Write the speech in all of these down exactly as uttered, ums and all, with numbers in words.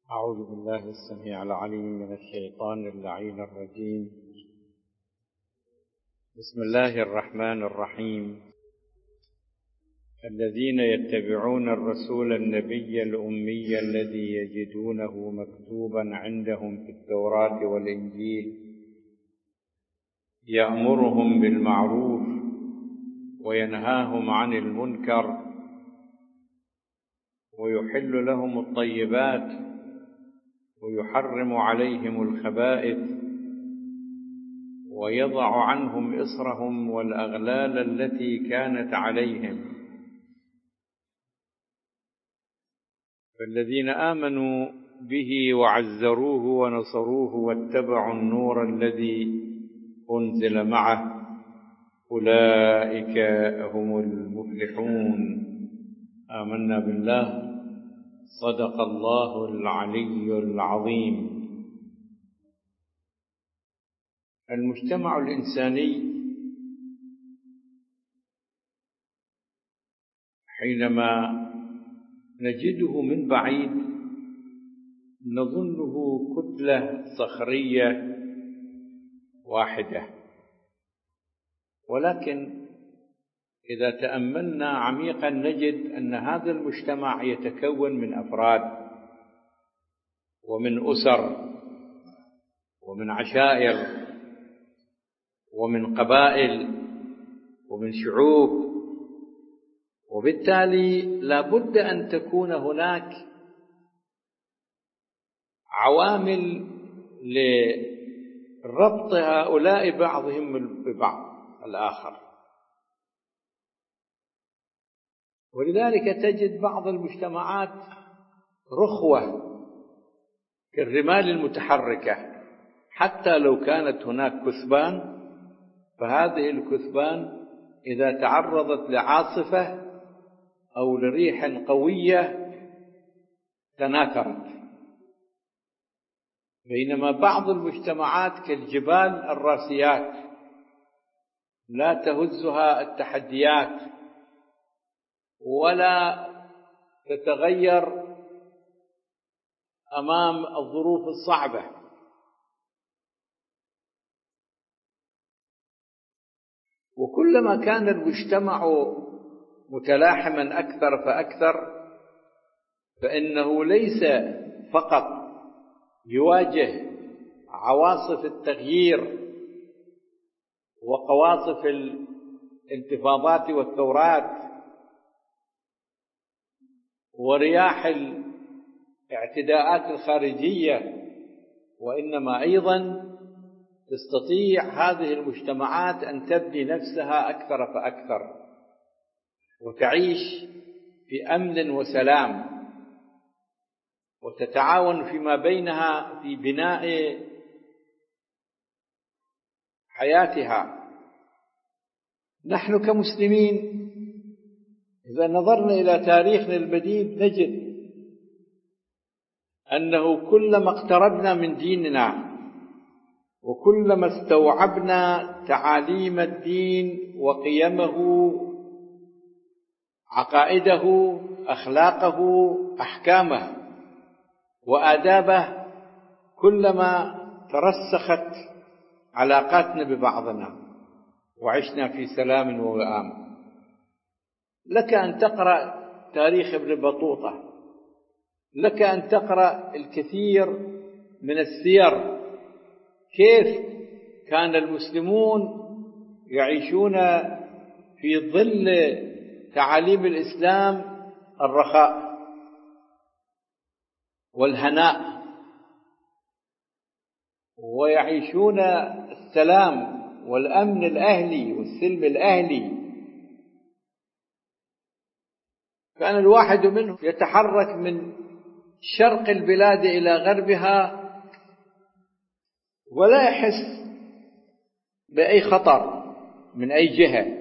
أعوذ بالله السميع العليم من الشيطان اللعين الرجيم. بسم الله الرحمن الرحيم. الذين يتبعون الرسول النبي الأمي الذي يجدونه مكتوبا عندهم في التوراة والإنجيل يأمرهم بالمعروف وينهاهم عن المنكر ويحل لهم الطيبات ويحرم عليهم الخبائث ويضع عنهم إصرهم والأغلال التي كانت عليهم. فالذين آمنوا به وعزروه ونصروه واتبعوا النور الذي أنزل معه أولئك هم المفلحون. آمنا بالله. صدق الله العلي العظيم. المجتمع الإنساني حينما نجده من بعيد نظنه كتلة صخرية واحدة، ولكن إذا تأملنا عميقا نجد أن هذا المجتمع يتكون من أفراد ومن أسر ومن عشائر ومن قبائل ومن شعوب، وبالتالي لا بد أن تكون هناك عوامل لربط هؤلاء بعضهم ببعض الآخر. ولذلك تجد بعض المجتمعات رخوة كالرمال المتحركة، حتى لو كانت هناك كثبان فهذه الكثبان إذا تعرضت لعاصفة أو لريح قوية تناثرت، بينما بعض المجتمعات كالجبال الراسيات لا تهزها التحديات ولا تتغير أمام الظروف الصعبة. وكلما كان المجتمع متلاحما أكثر فأكثر، فإنه ليس فقط يواجه عواصف التغيير وقواصف الانتفاضات والثورات ورياح الاعتداءات الخارجية، وإنما أيضا تستطيع هذه المجتمعات أن تبني نفسها أكثر فأكثر وتعيش في أمن وسلام وتتعاون فيما بينها في بناء حياتها. نحن كمسلمين إذا نظرنا إلى تاريخنا المديد نجد أنه كلما اقتربنا من ديننا وكلما استوعبنا تعاليم الدين وقيمه عقائده أخلاقه أحكامه وآدابه، كلما ترسخت علاقاتنا ببعضنا وعشنا في سلام ووئام. لك أن تقرأ تاريخ ابن بطوطة، لك أن تقرأ الكثير من السير كيف كان المسلمون يعيشون في ظل تعاليم الإسلام الرخاء والهناء، ويعيشون السلام والأمن الأهلي والسلم الأهلي. كان الواحد منهم يتحرك من شرق البلاد إلى غربها ولا يحس بأي خطر من أي جهة.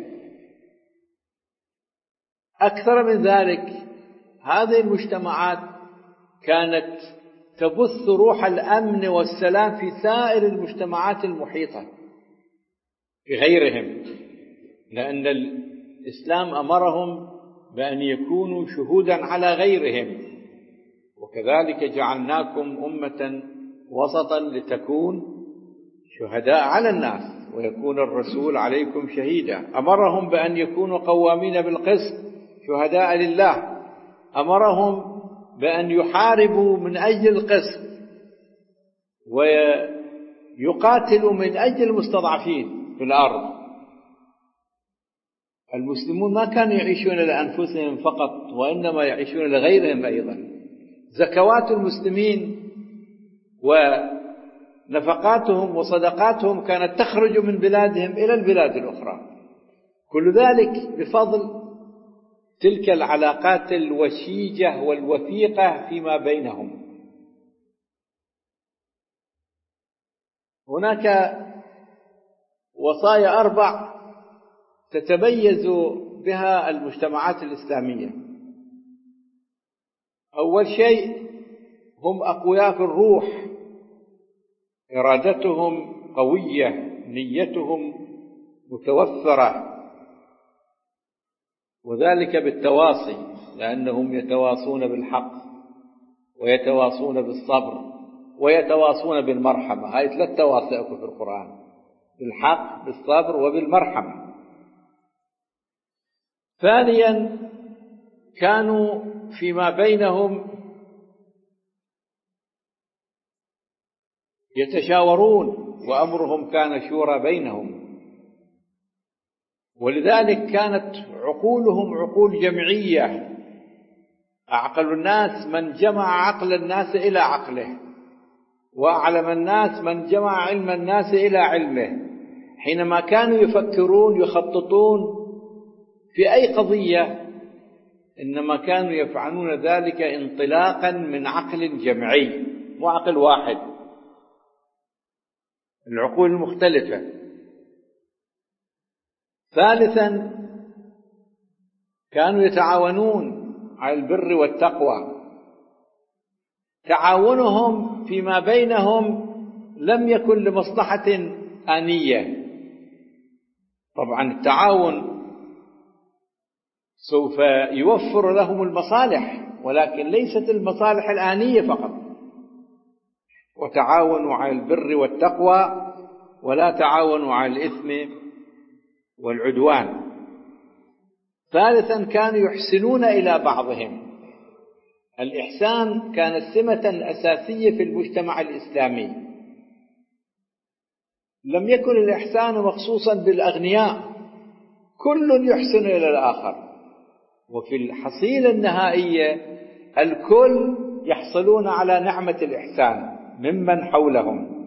أكثر من ذلك، هذه المجتمعات كانت تبث روح الأمن والسلام في سائر المجتمعات المحيطة بغيرهم، لأن الإسلام أمرهم بأن يكونوا شهودا على غيرهم، وكذلك جعلناكم أمة وسطا لتكون شهداء على الناس ويكون الرسول عليكم شهيدا. أمرهم بأن يكونوا قوامين بالقسط شهداء لله، أمرهم بأن يحاربوا من أجل القسط ويقاتلوا من أجل المستضعفين في الأرض. المسلمون ما كانوا يعيشون لأنفسهم فقط، وإنما يعيشون لغيرهم أيضا. زكوات المسلمين ونفقاتهم وصدقاتهم كانت تخرج من بلادهم إلى البلاد الأخرى، كل ذلك بفضل تلك العلاقات الوشيجة والوثيقة فيما بينهم. هناك وصايا أربع تتميز بها المجتمعات الإسلامية. أول شيء هم أقوياء في الروح، إرادتهم قوية، نيتهم متوفرة، وذلك بالتواصي، لأنهم يتواصون بالحق ويتواصون بالصبر ويتواصون بالمرحمة. هاي ثلاث تواصي أكو في القرآن: بالحق، بالصبر، وبالمرحمة. ثانيا كانوا فيما بينهم يتشاورون، وأمرهم كان شورى بينهم، ولذلك كانت عقولهم عقول جمعية. أعقل الناس من جمع عقل الناس إلى عقله، وأعلم الناس من جمع علم الناس إلى علمه. حينما كانوا يفكرون يخططون في أي قضية إنما كانوا يفعلون ذلك انطلاقا من عقل جمعي، مو عقل واحد، العقول المختلفة. ثالثا كانوا يتعاونون على البر والتقوى. تعاونهم فيما بينهم لم يكن لمصلحة آنية. طبعا التعاون سوف يوفر لهم المصالح، ولكن ليست المصالح الآنية فقط. وتعاونوا على البر والتقوى ولا تعاونوا على الإثم والعدوان. ثالثا كانوا يحسنون إلى بعضهم. الإحسان كانت سمة أساسية في المجتمع الإسلامي. لم يكن الإحسان مخصوصا بالأغنياء، كل يحسن إلى الآخر، وفي الحصيلة النهائية الكل يحصلون على نعمة الإحسان ممن حولهم.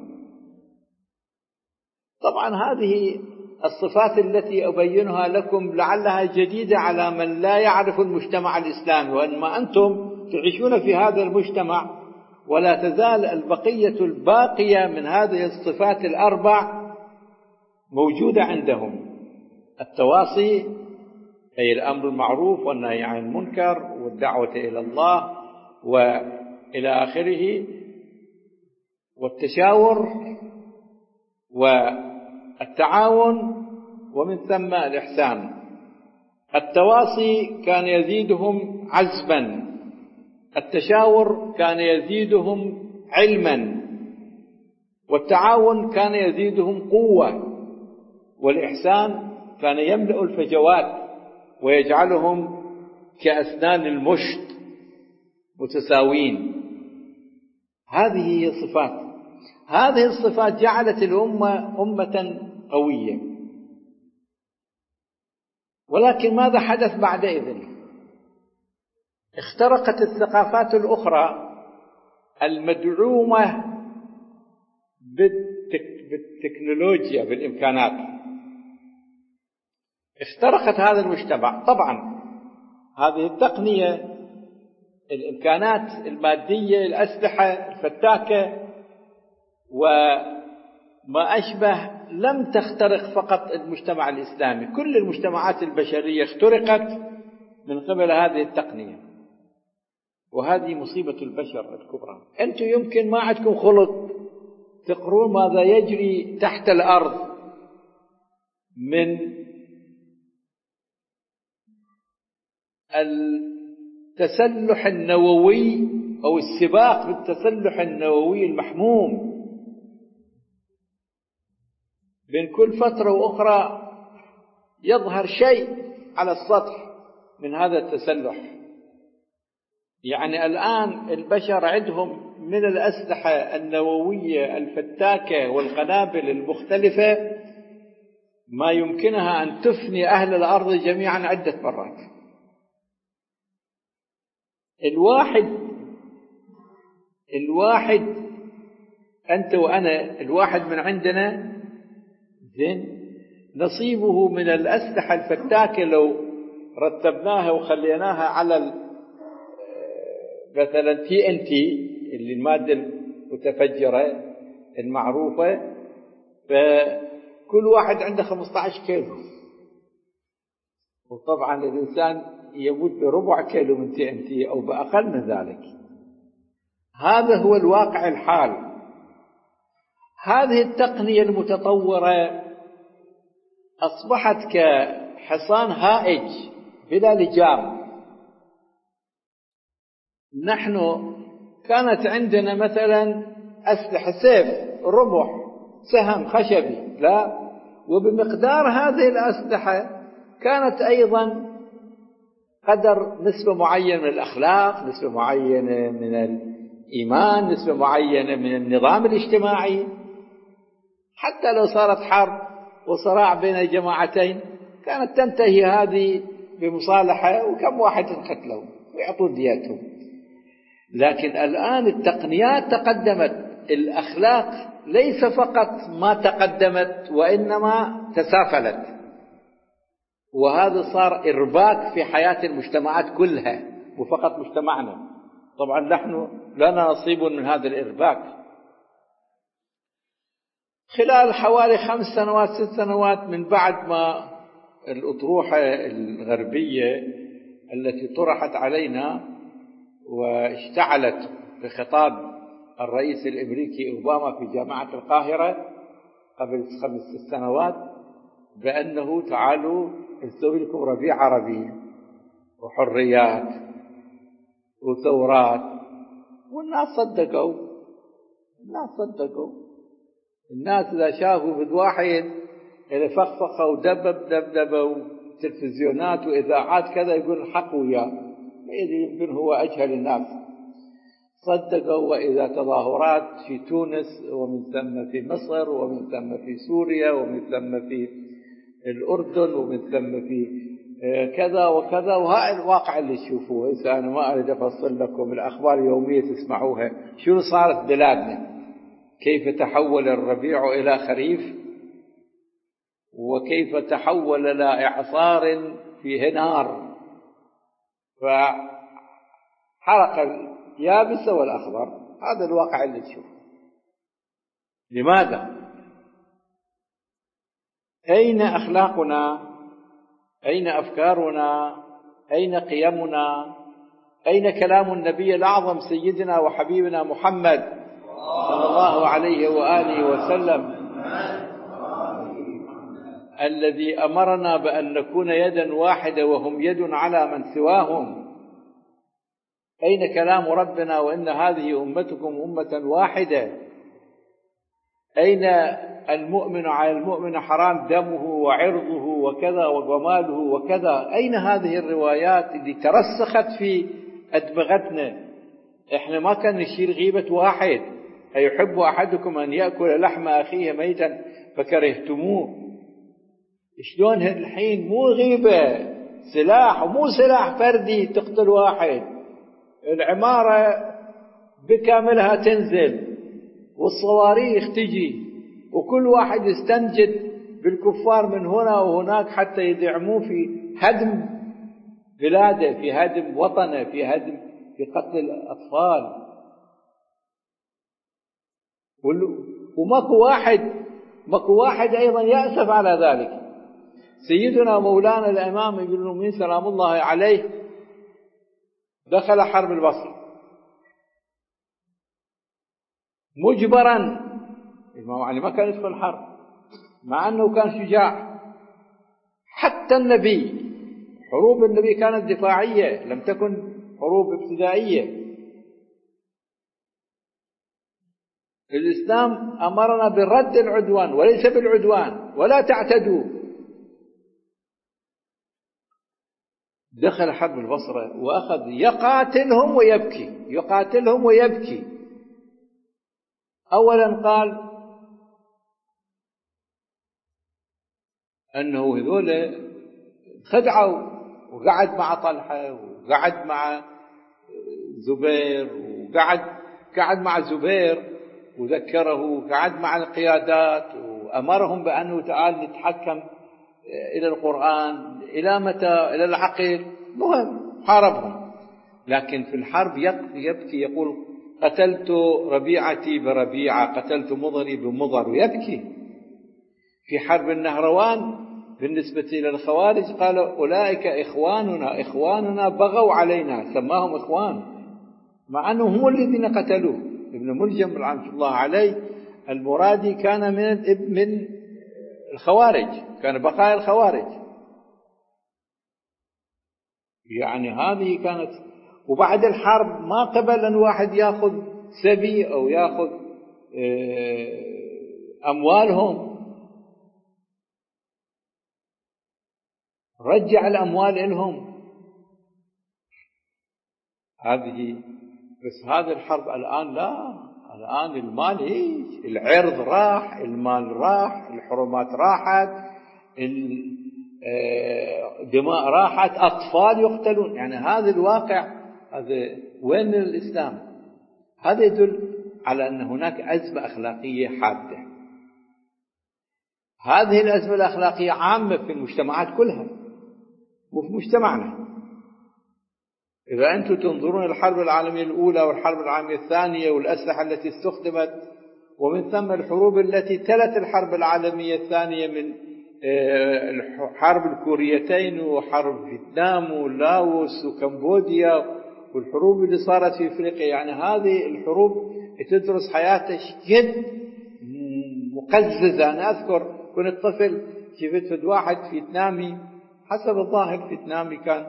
طبعا هذه الصفات التي أبينها لكم لعلها جديدة على من لا يعرف المجتمع الإسلامي، وإنما أنتم تعيشون في هذا المجتمع، ولا تزال البقية الباقية من هذه الصفات الأربع موجودة عندهم: التواصي، أي الأمر المعروف والنهي عن المنكر والدعوة إلى الله وإلى آخره، والتشاور والتعاون، ومن ثم الإحسان. التواصي كان يزيدهم عزما، التشاور كان يزيدهم علما، والتعاون كان يزيدهم قوة، والإحسان كان يملأ الفجوات ويجعلهم كأسنان المشط متساوين. هذه هي الصفات. هذه الصفات جعلت الأمة أمة قوية. ولكن ماذا حدث بعدئذ؟ اخترقت الثقافات الأخرى المدعومة بالتكنولوجيا بالإمكانات، اخترقت هذا المجتمع. طبعا هذه التقنية، الإمكانات المادية، الأسلحة الفتاكة وما أشبه، لم تخترق فقط المجتمع الإسلامي، كل المجتمعات البشرية اخترقت من قبل هذه التقنية. وهذه مصيبة البشر الكبرى. أنتم يمكن ما عندكم خلق تقرون ماذا يجري تحت الأرض من التسلح النووي أو السباق بالتسلح النووي المحموم. بين كل فترة وأخرى يظهر شيء على السطح من هذا التسلح. يعني الآن البشر عندهم من الأسلحة النووية الفتاكة والقنابل المختلفة ما يمكنها أن تفني أهل الأرض جميعا عدة مرات. الواحد الواحد أنت وأنا الواحد من عندنا زين نصيبه من الأسلحة الفتاكة لو رتبناها وخليناها على مثلا تي ان تي اللي المادة المتفجرة المعروفة، فكل واحد عنده خمسة عشر كيلو، وطبعا الإنسان يموت بربع كيلو من تي ان تي أو بأقل من ذلك. هذا هو الواقع الحال. هذه التقنية المتطورة أصبحت كحصان هائج بلا لجام. نحن كانت عندنا مثلا أسلحة سيف، رمح، سهم خشبي، لا، وبمقدار هذه الأسلحة كانت أيضا قدر نسبة معينة من الأخلاق، نسبة معينة من الإيمان، نسبة معينة من النظام الاجتماعي. حتى لو صارت حرب وصراع بين الجماعتين كانت تنتهي هذه بمصالحة، وكم واحد قتلوا ويعطوا دياتهم. لكن الآن التقنيات تقدمت، الأخلاق ليس فقط ما تقدمت وإنما تسافلت، وهذا صار إرباك في حياة المجتمعات كلها وفقط مجتمعنا. طبعا نحن لنا نصيب من هذا الإرباك. خلال حوالي خمس سنوات ست سنوات من بعد ما الأطروحة الغربية التي طرحت علينا واشتعلت بخطاب الرئيس الأمريكي أوباما في جامعة القاهرة قبل خمس سنوات بأنه تعالوا نسوي لكم ربيع عربي وحريات وثورات، والناس صدقوا. الناس صدقوا. الناس إذا شافوا بد واحد إذا فخفخ ودبب دبدبوا تلفزيونات وإذاعات كذا يقول الحق وياه، يمكن هو أجهل الناس. صدقوا. وإذا تظاهرات في تونس ومن ثم في مصر ومن ثم في سوريا ومن ثم في الأردن ومن ثم في كذا وكذا، وهذا الواقع اللي تشوفوه. إذا أنا ما أريد أفصل لكم الأخبار اليومية تسمعوها شنو صارت بلادنا، كيف تحول الربيع إلى خريف، وكيف تحول إلى إعصار فيه نار، فحرق اليابس والأخضر. هذا الواقع اللي تشوفه. لماذا؟ أين أخلاقنا؟ أين أفكارنا؟ أين قيمنا؟ أين كلام النبي الأعظم سيدنا وحبيبنا محمد صلى الله عليه وآله وسلم الذي أمرنا بأن نكون يدا واحدة وهم يد على من سواهم؟ أين كلام ربنا وإن هذه أمتكم أمة واحدة؟ أين المؤمن على المؤمن حرام دمه وعرضه وكذا وجماله وكذا؟ أين هذه الروايات اللي ترسخت في أدمغتنا؟ إحنا ما كان نشير غيبة واحد. أيحب أحدكم أن يأكل لحم أخيه ميتا فكرهتموه؟ شلون الحين مو غيبة، سلاح، ومو سلاح فردي تقتل واحد، العمارة بكاملها تنزل والصواريخ تجي وكل واحد يستنجد بالكفار من هنا وهناك حتى يدعموه في هدم بلاده، في هدم وطنه، في هدم، في قتل الأطفال. وماكو واحد ماكو واحد أيضا يأسف على ذلك. سيدنا مولانا الإمام ابن المؤمنين سلام الله عليه دخل حرب البصره مجبرا. الإمام علي ما كان يدخل حرب مع أنه كان شجاع. حتى النبي، حروب النبي كانت دفاعية، لم تكن حروب ابتدائية. الإسلام أمرنا برد العدوان وليس بالعدوان، ولا تعتدوا. دخل حرب البصرة وأخذ يقاتلهم ويبكي، يقاتلهم ويبكي. أولا قال أنه هذول خدعوا، وقعد مع طلحة وقعد مع زبير وقعد قعد مع زبير وذكره، وقعد مع القيادات وأمرهم بأنه تعال نتحكم إلى القرآن، إلى متى؟ إلى العقل. مهم حاربهم، لكن في الحرب يبكي، يقول قتلت ربيعتي بربيعة، قتلت مضري بمضر، ويبكي. في حرب النهروان بالنسبة إلى الخوارج قال أولئك إخواننا، إخواننا بغوا علينا، سماهم إخوان مع أنهم هم الذين قتلوه. ابن ملجم رحمه الله عليه المرادي كان من من الخوارج، كان بقايا الخوارج. يعني هذه كانت. وبعد الحرب ما قبل أن واحد يأخذ سبي أو يأخذ أموالهم، رجع الأموال إلهم. هذه بس هذه الحرب الآن لا، الآن المال هيك، العرض راح، المال راح، الحرمات راحت، الدماء راحت، أطفال يقتلون. يعني هذا الواقع، هذا وين الإسلام؟ هذا يدل على أن هناك أزمة أخلاقية حادة. هذه الأزمة الأخلاقية عامة في المجتمعات كلها، وفي مجتمعنا. إذا أنتم تنظرون الحرب العالمية الأولى والحرب العالمية الثانية والأسلحة التي استخدمت، ومن ثم الحروب التي تلت الحرب العالمية الثانية من حرب الكوريتين وحرب فيتنام ولاوس وكمبوديا والحروب اللي صارت في أفريقيا، يعني هذه الحروب تدرس حياتها جد مقززة. أنا أذكر كنت طفل شفت فد واحد فيتنامي، حسب الظاهر فيتنامي، كان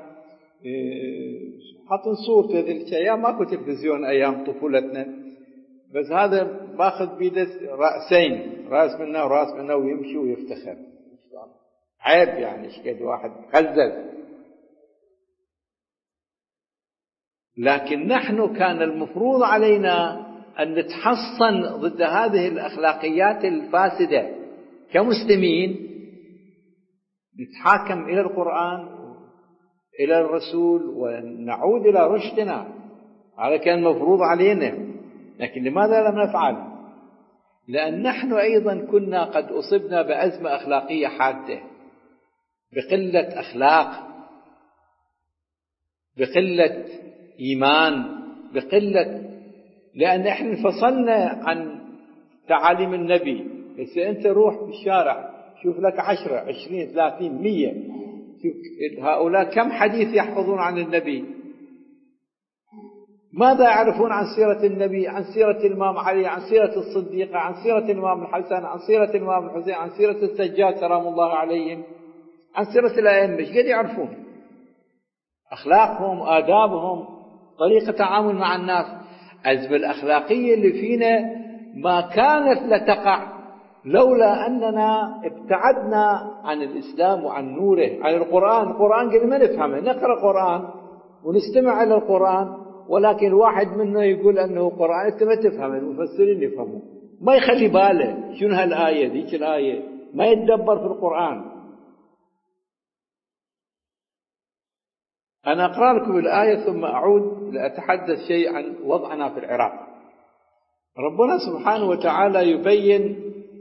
حاطين صورته ذي الأيام، ماكو تلفزيون أيام طفولتنا، بس هذا باخذ بيده رأسين، رأس منه ورأس منه، ويمشي ويفتخر. عيب يعني ايش قد واحد خزز. لكن نحن كان المفروض علينا أن نتحصن ضد هذه الأخلاقيات الفاسدة كمسلمين، نتحاكم إلى القرآن إلى الرسول ونعود إلى رشدنا. هذا كان مفروض علينا، لكن لماذا لم نفعل؟ لأن نحن أيضا كنا قد أصبنا بأزمة أخلاقية حادة، بقلة أخلاق، بقلة إيمان، بقلة، لأن إحنا انفصلنا عن تعاليم النبي. بس أنت روح في الشارع شوف لك عشرة عشرين ثلاثين مية، شوف هؤلاء كم حديث يحفظون عن النبي، ماذا يعرفون عن سيرة النبي، عن سيرة الإمام علي، عن سيرة الصديقة، عن سيرة الإمام الحسن، عن سيرة الإمام الحسين، عن سيرة السجاد سلام الله عليهم، عن سيرة الأئمة. ايش قد يعرفون؟ أخلاقهم، آدابهم، طريقة تعامل مع الناس. الأزمة الأخلاقية اللي فينا ما كانت لتقع لولا أننا ابتعدنا عن الإسلام وعن نوره، عن القرآن. القرآن قد ما نفهمه، نقرأ القرآن ونستمع إلى القرآن، ولكن الواحد منا يقول أنه قرآن، أنت ما تفهم، المفسرين يفهموا، ما يخلي باله شنو هالآية ذيك الآية، ما يتدبر في القرآن. أنا أقرأ لكم الآية ثم أعود لأتحدث شيء عن وضعنا في العراق. ربنا سبحانه وتعالى يبين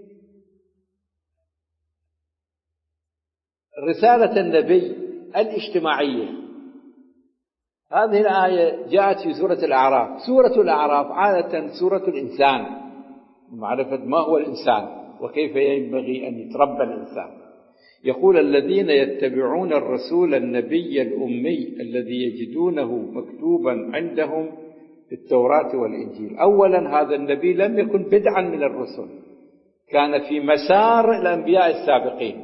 رسالة النبي الاجتماعية. هذه الآية جاءت في سورة الأعراف. سورة الأعراف عادة سورة الإنسان، معرفة ما هو الإنسان وكيف ينبغي أن يتربى الإنسان. يقول الذين يتبعون الرسول النبي الأمي الذي يجدونه مكتوبا عندهم في التوراة والإنجيل. أولا هذا النبي لم يكن بدعا من الرسل، كان في مسار الأنبياء السابقين،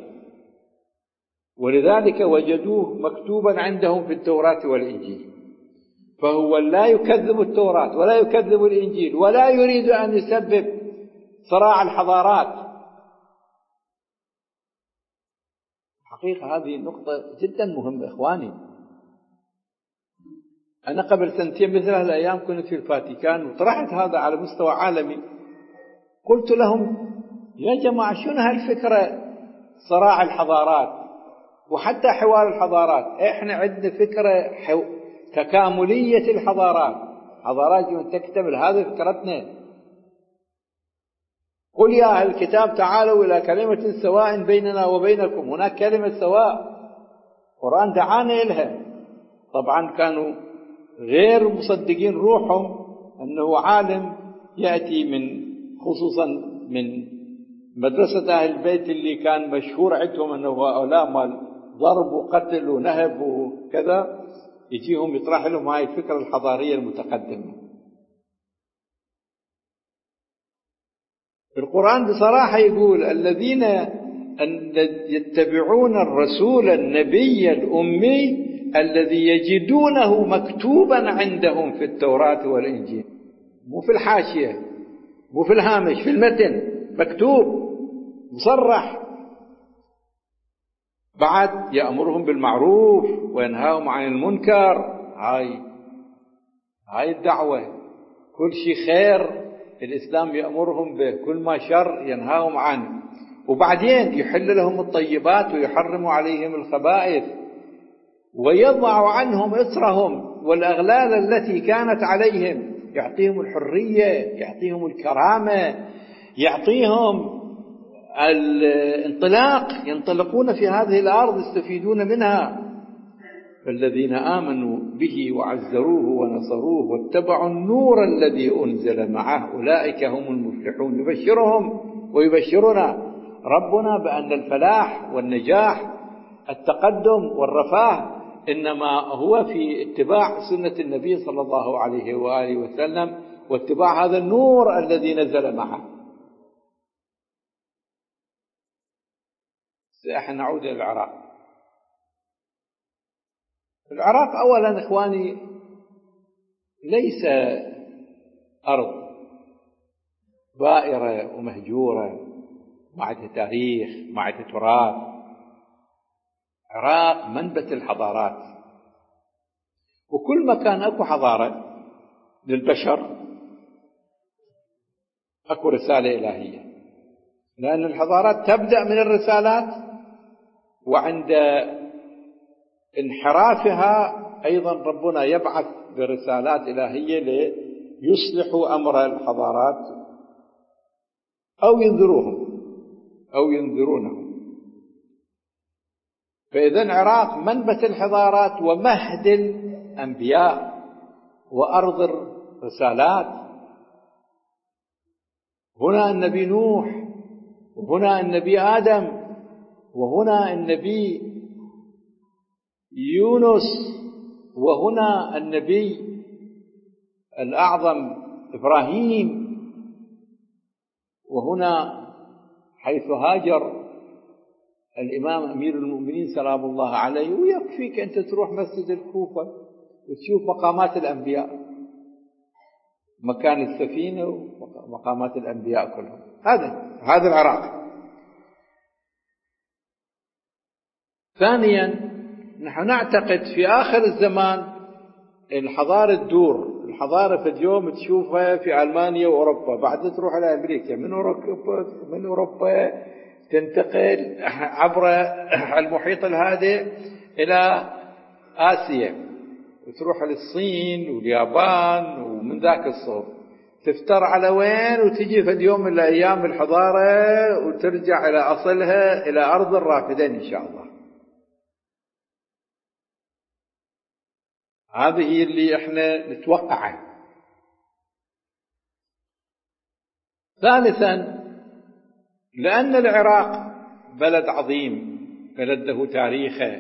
ولذلك وجدوه مكتوبا عندهم في التوراة والإنجيل. فهو لا يكذب التوراة ولا يكذب الإنجيل ولا يريد أن يسبب صراع الحضارات. حقيقة هذه نقطة جدا مهمة إخواني. أنا قبل سنتين مثل هالأيام كنت في الفاتيكان وطرحت هذا على مستوى عالمي. قلت لهم يا جماعة شنو هالفكرة صراع الحضارات وحتى حوار الحضارات؟ إحنا عندنا فكرة حو... تكاملية الحضارات، حضارات تكتمل، هذه فكرتنا. قل يا أهل الكتاب تعالوا إلى كلمة سواء بيننا وبينكم، هناك كلمة سواء القرآن دعانا إلها. طبعا كانوا غير مصدقين روحهم أنه عالم يأتي من خصوصا من مدرسة أهل البيت اللي كان مشهور عندهم أنه هؤلاء مال ضرب وقتل ونهب وكذا، يجيهم يطرح لهم هاي الفكرة الحضارية المتقدمة. القرآن بصراحة يقول الذين يتبعون الرسول النبي الأمي الذي يجدونه مكتوبا عندهم في التوراة والإنجيل، مو في الحاشية مو في الهامش، في المتن مكتوب مصرح. بعد يأمرهم بالمعروف وينهاهم عن المنكر. هاي هاي الدعوة، كل شيء خير الإسلام يأمرهم به، كل ما شر ينهاهم عنه. وبعدين يحل لهم الطيبات ويحرم عليهم الخبائث ويضع عنهم إصرهم والأغلال التي كانت عليهم، يعطيهم الحرية، يعطيهم الكرامة، يعطيهم الانطلاق، ينطلقون في هذه الأرض يستفيدون منها. فالذين آمنوا به وعزروه ونصروه واتبعوا النور الذي أنزل معه أولئك هم المفلحون. يبشرهم ويبشرنا ربنا بأن الفلاح والنجاح التقدم والرفاه إنما هو في اتباع سنة النبي صلى الله عليه وآله وسلم واتباع هذا النور الذي نزل معه. سأحن نعود إلى العراق. العراق أولا إخواني ليس أرض بائرة ومهجورة معها تاريخ معها تراث. العراق منبت الحضارات، وكل مكان أكو حضارة للبشر أكو رسالة إلهية، لأن الحضارات تبدأ من الرسالات، وعند انحرافها أيضا ربنا يبعث برسالات إلهية ليصلحوا أمر الحضارات أو ينذروهم أو ينذرونهم. فإذا العراق منبت الحضارات ومهد الأنبياء وأرض الرسالات. هنا النبي نوح، وهنا النبي آدم، وهنا النبي يونس، وهنا النبي الأعظم إبراهيم، وهنا حيث هاجر الإمام أمير المؤمنين سلام الله عليه. ويكفيك أنت تروح مسجد الكوفة وتشوف مقامات الأنبياء، مكان السفينة ومقامات الأنبياء كلهم. هذا هذا العراق. ثانيا نحن نعتقد في آخر الزمان الحضارة تدور. الحضارة في اليوم تشوفها في ألمانيا وأوروبا، بعد تروح إلى أمريكا، من أوروبا من أوروبا تنتقل عبر المحيط الهادئ إلى آسيا، وتروح للصين واليابان، ومن ذاك الصوب تفتر على وين وتجي في اليوم من الأيام الحضارة وترجع إلى أصلها إلى أرض الرافدين إن شاء الله. هذه اللي احنا نتوقعها. ثالثا لأن العراق بلد عظيم، بلد له تاريخه،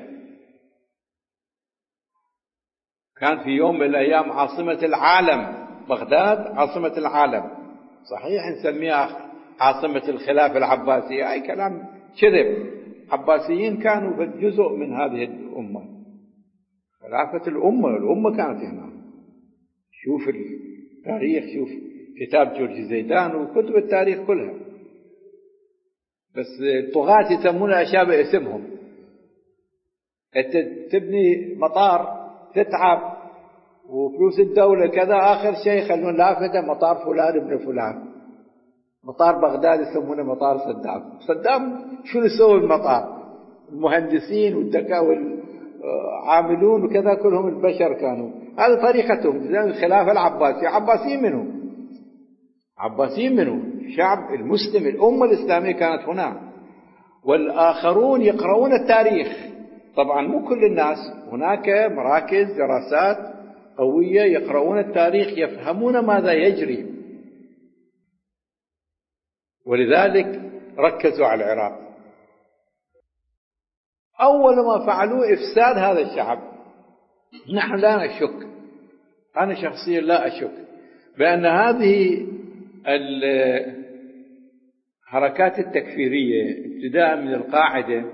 كان في يوم من الأيام عاصمة العالم. بغداد عاصمة العالم، صحيح نسميها عاصمة الخلافة العباسية، أي كلام كذب. عباسيين كانوا جزء من هذه الأمة، خلافة الأمة، الأمة كانت هنا. شوف التاريخ، شوف كتاب جورج زيدان وكتب التاريخ كلها. بس الطغاة يسمون الأشياء باسمهم. أنت تبني مطار تتعب وفلوس الدولة كذا، آخر شيء يخلون لافتة مطار فلان ابن فلان. مطار بغداد يسمونه مطار صدام. صدام شو يسوي المطار؟ المهندسين والدكا والعاملون وكذا كلهم البشر كانوا. هذه طريقتهم. الخلافة العباسية، عباسيين منه عباسيين منه الشعب المسلم، الأمة الإسلامية كانت هنا. والآخرون يقرؤون التاريخ. طبعا مو كل الناس، هناك مراكز دراسات قوية يقرؤون التاريخ يفهمون ماذا يجري، ولذلك ركزوا على العراق. أول ما فعلوه إفساد هذا الشعب. نحن لا نشك، أنا شخصيا لا أشك بأن هذه الحركات التكفيرية ابتداء من القاعدة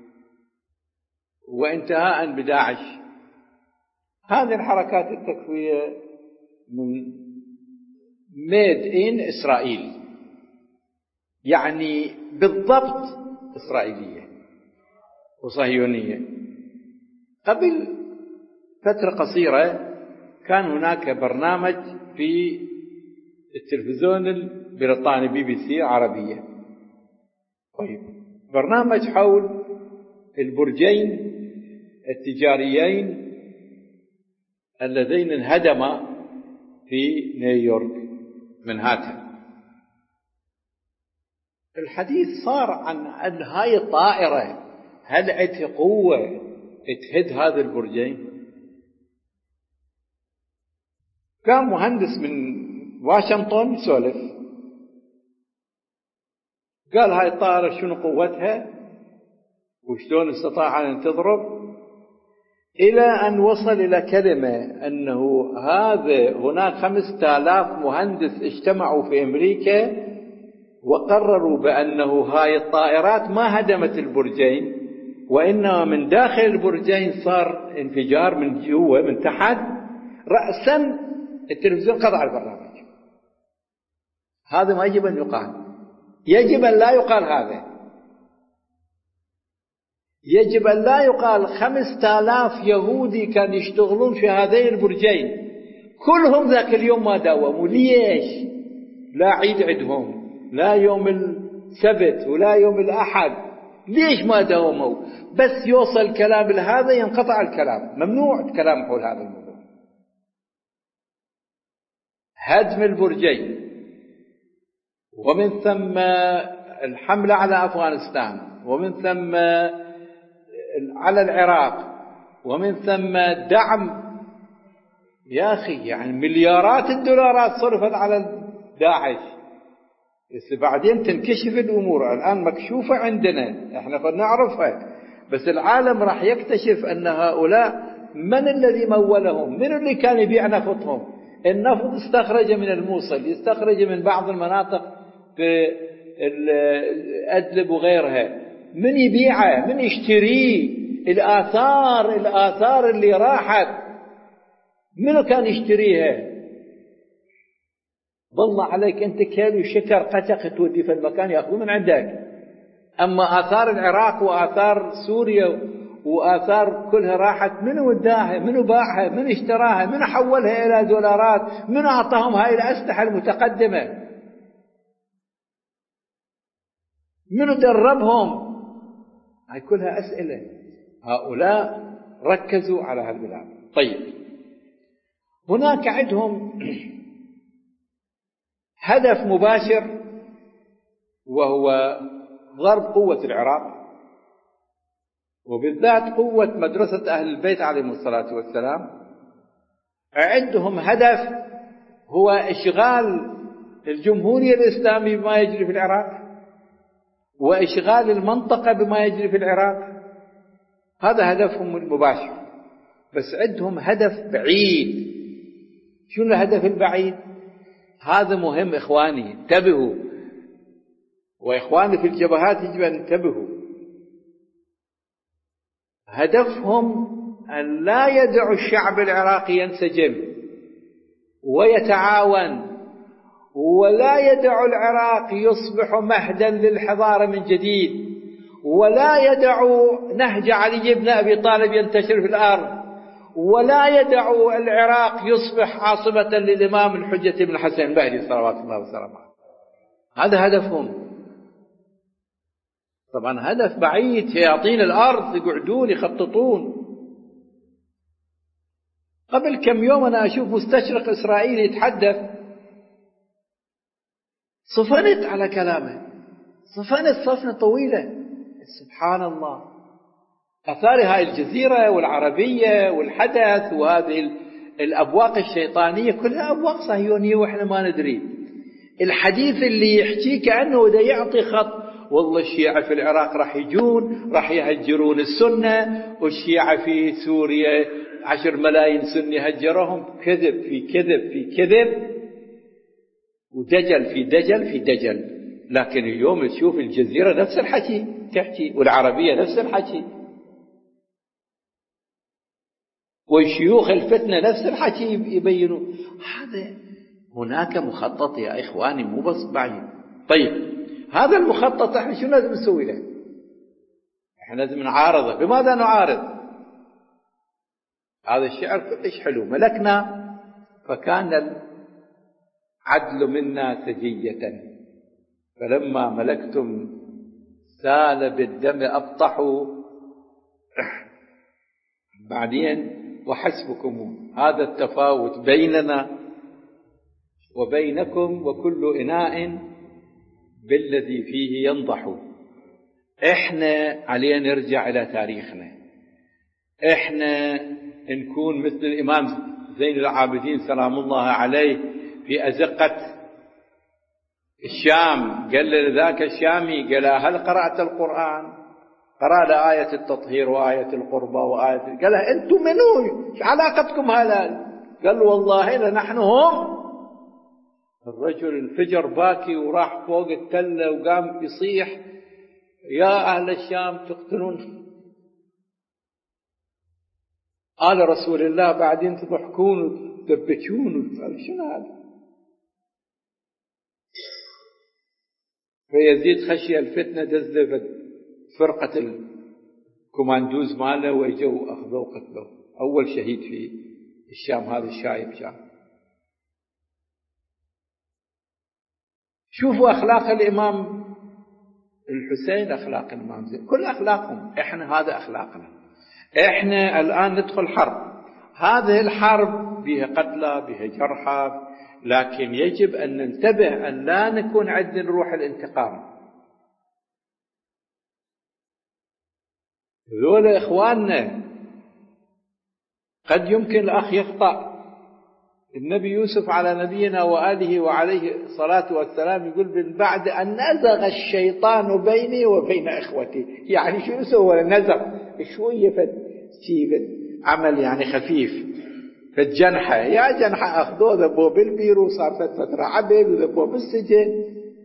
وانتهاء بداعش، هذه الحركات التكفيرية من made in إسرائيل، يعني بالضبط إسرائيلية وصهيونية. قبل فترة قصيرة كان هناك برنامج في التلفزيون البريطاني بي بي سي عربية، طيب برنامج حول البرجين التجاريين اللذين انهدما في نيويورك منهاتن. الحديث صار عن أن هاي الطائرة هل عندها قوة تهد هذا البرجين؟ كان مهندس من واشنطن يسولف، قال هاي الطائرة شنو قوتها وشلون استطاع أن تضرب، إلى أن وصل إلى كلمة أنه هذا هناك خمسة آلاف مهندس اجتمعوا في أمريكا وقرروا بأنه هاي الطائرات ما هدمت البرجين، وإنما من داخل البرجين صار انفجار من جوا من تحت. رأسا التلفزيون قطع البرنامج. هذا ما يجب أن يقال، يجب أن لا يقال هذا، يجب أن لا يقال خمسة آلاف يهودي كانوا يشتغلون في هذين البرجين كلهم ذاك اليوم ما داوموا. ليش؟ لا عيد عندهم، لا يوم السبت ولا يوم الأحد، ليش ما داوموا؟ بس يوصل الكلام لهذا ينقطع الكلام، ممنوع الكلام حول هذا الموضوع. هدم البرجين ومن ثم الحملة على أفغانستان ومن ثم على العراق ومن ثم دعم، يا أخي يعني مليارات الدولارات صرفت على داعش. بس بعدين تنكشف الأمور، الآن مكشوفة عندنا احنا قد نعرفها، بس العالم راح يكتشف أن هؤلاء من الذي مولهم، من اللي كان يبيع نفطهم. النفط استخرج من الموصل، يستخرج من بعض المناطق في الأدلب وغيرها، من يبيعه، من يشتريه. الآثار الآثار اللي راحت منو كان يشتريها؟ ضل عليك أنت كيلو شكر قتق تودي في المكان يأخذ من عندك، أما آثار العراق وآثار سوريا وآثار كلها راحت، منو وداها؟ منو باعها؟ منو اشتراها؟ منو حولها إلى دولارات؟ منو أعطاهم هاي الأسلحة المتقدمة؟ منو دربهم؟ هاي كلها أسئلة. هؤلاء ركزوا على هالبلاد. طيب هناك عندهم هدف مباشر وهو ضرب قوة العراق، وبالذات قوة مدرسة أهل البيت عليهم الصلاة والسلام. عندهم هدف هو إشغال الجمهورية الإسلامية بما يجري في العراق وإشغال المنطقة بما يجري في العراق، هذا هدفهم المباشر. بس عندهم هدف بعيد. شو الهدف البعيد؟ هذا مهم إخواني، انتبهوا، وإخواني في الجبهات يجب أن ينتبهوا. هدفهم أن لا يدعوا الشعب العراقي ينسجم ويتعاون ولا يدع العراق يصبح مهدا للحضارة من جديد، ولا يدع نهج علي بن أبي طالب ينتشر في الأرض، ولا يدع العراق يصبح عاصمة للإمام الحجة بن الحسن المهدي صلوات الله وسلامه عليه. هذا هدفهم. طبعا هدف بعيد، شياطين الأرض يقعدون يخططون. قبل كم يوم أنا أشوف مستشرق إسرائيلي يتحدث، صفنت على كلامه، صفنت صفنة طويلة. سبحان الله، أثار هاي الجزيرة والعربية والحدث وهذه الأبواق الشيطانية كلها أبواق صهيونية وإحنا ما ندري. الحديث اللي يحكي كأنه ده يعطي خط، والله الشيعة في العراق راح يجون راح يهجرون السنة، والشيعة في سوريا عشر ملايين سني هجرهم. كذب في كذب في كذب، ودجل في دجل في دجل. لكن اليوم تشوف الجزيرة نفس الحكي تحكي، والعربية نفس الحكي، والشيوخ الفتنة نفس الحكي يبينوا. هذا هناك مخطط يا إخواني، مو بس بعيد. طيب هذا المخطط احنا شو لازم نسوي له؟ احنا لازم نعارضه. بماذا نعارض؟ هذا الشعر كلش حلو: ملكنا فكان العدل منا سجية، فلما ملكتم سال بالدم أبطحوا. بعدين وحسبكم هذا التفاوت بيننا وبينكم، وكل إناء بالذي فيه ينضح. احنا علينا نرجع إلى تاريخنا، احنا نكون مثل الإمام زين العابدين سلام الله عليه في أزقة الشام، قال لذاك الشامي، قال: هل قرأت القرآن؟ قرأ له آية التطهير وآية القربى وآية، قال له: أنتم منو؟ ايش علاقتكم هلال؟ قال له: والله لنحن هم. الرجل انفجر باكي وراح فوق التلة وقام يصيح: يا أهل الشام تقتلون آل رسول الله، بعدين تضحكون وتدبكون. شنو هذا؟ فيزيد خشي الفتنة دزل فرقة الكوماندوز ماله، ويجوا أخذوا قتلوا. أول شهيد في الشام هذا الشايب شام. شوفوا أخلاق الإمام الحسين، أخلاق الإمام زين، كل أخلاقهم. إحنا هذا أخلاقنا. إحنا الآن ندخل حرب، هذه الحرب بها قتلى بها جرحى، لكن يجب أن ننتبه أن لا نكون عندنا روح الانتقام. ذولا إخواننا. قد يمكن الأخ يخطأ. النبي يوسف على نبينا وآله وعليه الصلاة والسلام يقول: من بعد أن نزغ الشيطان بيني وبين إخوتي. يعني شو سوى؟ نزغ شوية فد عمل يعني خفيف، فالجنحة يا جنحة أخذوه ذبوه بالبير، وصار فترة عبد وذبوه بالسجن.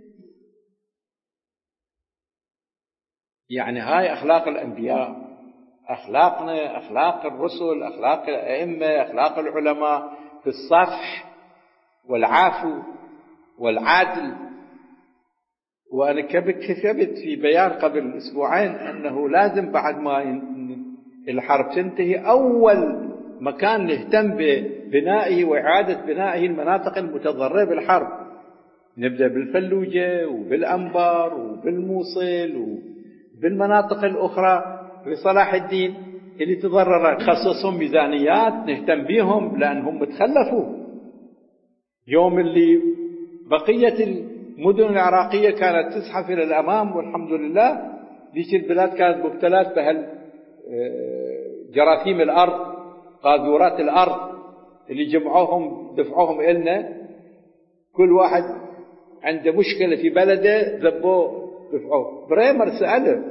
يعني هاي أخلاق الأنبياء، أخلاقنا، أخلاق الرسل، أخلاق الأئمة، أخلاق العلماء في الصفح والعفو والعدل. وأنا كتبت في بيان قبل أسبوعين أنه لازم بعد ما الحرب تنتهي أول مكان نهتم ببنائه وإعادة بنائه المناطق المتضررة بالحرب. نبدأ بالفلوجة وبالأنبار وبالموصل وبالمناطق الأخرى في صلاح الدين اللي تضررت، نخصصهم ميزانيات نهتم بهم لأنهم متخلفوا. يوم اللي بقية المدن العراقية كانت تزحف إلى الأمام والحمد لله، ذيك البلاد كانت مبتلات بهال جراثيم الأرض، قاذورات الأرض اللي جمعوهم دفعوهم إلنا. كل واحد عنده مشكلة في بلده ذبوه دفعوه. بريمر سأله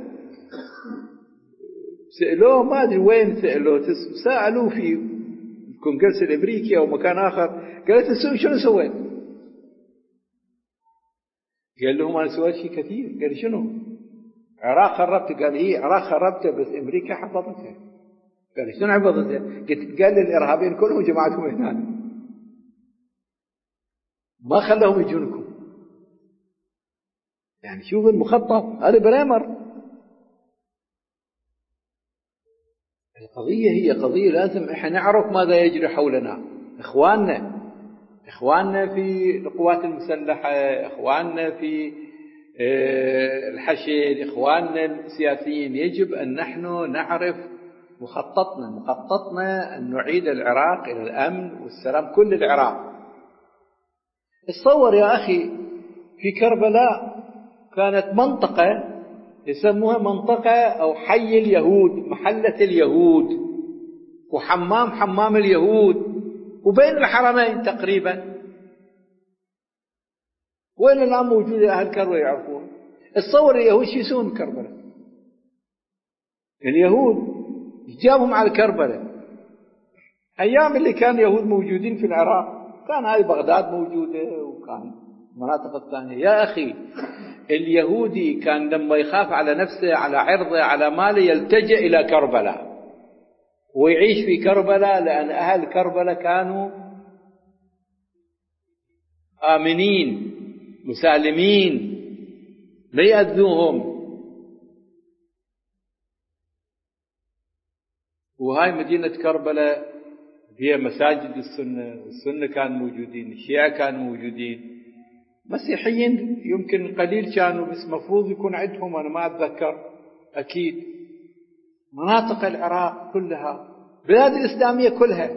سألوه ما أدري وين سألوه، سألوه في الكونغرس الأمريكي أو مكان آخر، قالت له: شنو سويت؟ قال لهم: أنا سويت شيء كثير. قال: شنو؟ عراق خربته. قال: إيه عراق خربته بس أمريكا حفظتها. قال: شنو حفظتها؟ قلت: قال الإرهابيين كلهم جماعتهم هنا. ما خلاهم يجونكم. يعني شوف المخطط هذا بريمر. القضية هي قضية لازم احنا نعرف ماذا يجري حولنا. اخواننا اخواننا في القوات المسلحة، اخواننا في الحشد، اخواننا السياسيين، يجب ان نحن نعرف مخططنا. مخططنا ان نعيد العراق الى الامن والسلام، كل العراق. تصور يا اخي في كربلاء كانت منطقة يسموها منطقة أو حي اليهود، محلة اليهود، وحمام حمام اليهود، وبين الحرمين تقريبا. وين الآن موجودة أهل كربلاء يعرفون؟ تصور اليهود شو يسوون كربلاء؟ اليهود جابهم على كربلاء. أيام اللي كان يهود موجودين في العراق كان هاي بغداد موجودة وكان المناطق الثانية. يا أخي اليهودي كان لما يخاف على نفسه، على عرضه، على ماله، يلتجئ إلى كربلاء ويعيش في كربلاء، لأن أهل كربلاء كانوا آمنين مسالمين لا يأذوهم. وهاي مدينة كربلاء هي مساجد السنة، والسنة كانوا موجودين، الشيعة كانوا موجودين، مسيحيين يمكن قليل كانوا، بس مفروض يكون عندهم، أنا ما أتذكر أكيد. مناطق العراق كلها، بلاد الإسلامية كلها.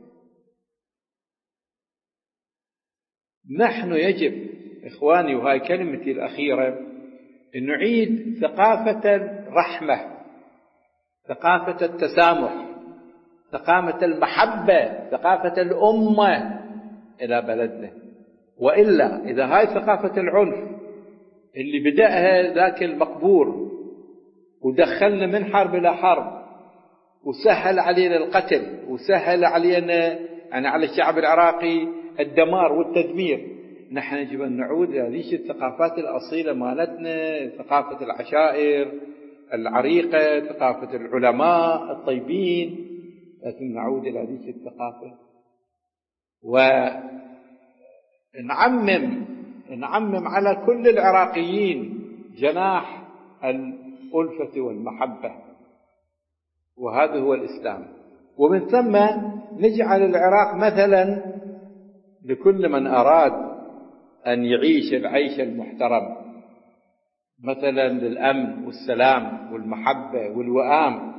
نحن يجب إخواني، وهاي كلمتي الأخيرة، أن نعيد ثقافة الرحمة، ثقافة التسامح، ثقافة المحبة، ثقافة الأمة إلى بلدنا. وإلا إذا هاي ثقافة العنف اللي بدأها ذاك المقبور ودخلنا من حرب إلى حرب وسهل علينا القتل وسهل علينا يعني على الشعب العراقي الدمار والتدمير، نحن يجب أن نعود إلى هذه الثقافات الأصيلة مالتنا، ثقافة العشائر العريقة، ثقافة العلماء الطيبين. لازم نعود إلى هذه الثقافة ونعمم نعمم على كل العراقيين جناح الألفة والمحبة، وهذا هو الإسلام. ومن ثم نجعل العراق مثلا لكل من أراد أن يعيش العيش المحترم، مثلا للأمن والسلام والمحبة والوئام.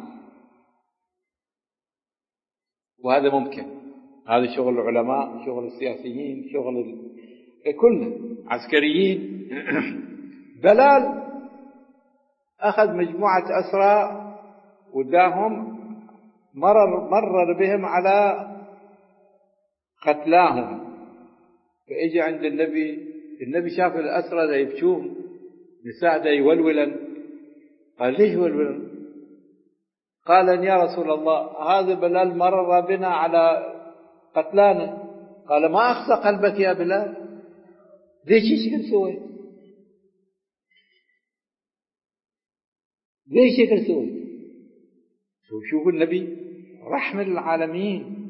وهذا ممكن، هذا شغل العلماء، شغل السياسيين، شغل ال... كلنا عسكريين. بلال أخذ مجموعة أسرى وداهم، مرر, مرر بهم على قتلاهم، فإجى عند النبي. النبي شاف الأسرى دا يبكون، نساء دا يولولن. قال ليش يولولن؟ قال يا رسول الله هذا بلال مرر بنا على قتلانا. قال ما أخصى قلبك يا بلال، ليش شكل سويت؟ ليش شكل سويت؟ شوفوا النبي رحمة للعالمين.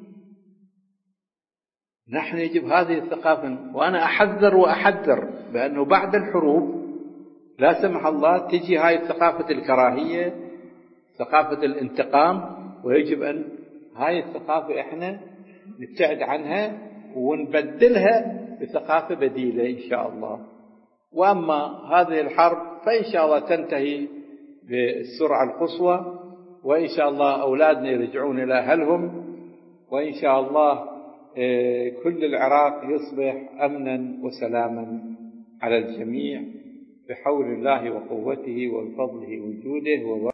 نحن يجب هذه الثقافة. وأنا أحذر وأحذر بأنه بعد الحروب لا سمح الله تجي هاي الثقافة الكراهية، ثقافة الانتقام، ويجب أن هاي الثقافة إحنا نبتعد عنها ونبدلها بثقافة بديلة إن شاء الله. وأما هذه الحرب فإن شاء الله تنتهي بالسرعة القصوى، وإن شاء الله أولادنا يرجعون إلى أهلهم، وإن شاء الله كل العراق يصبح أمنا وسلاما على الجميع بحول الله وقوته وبفضله وجوده.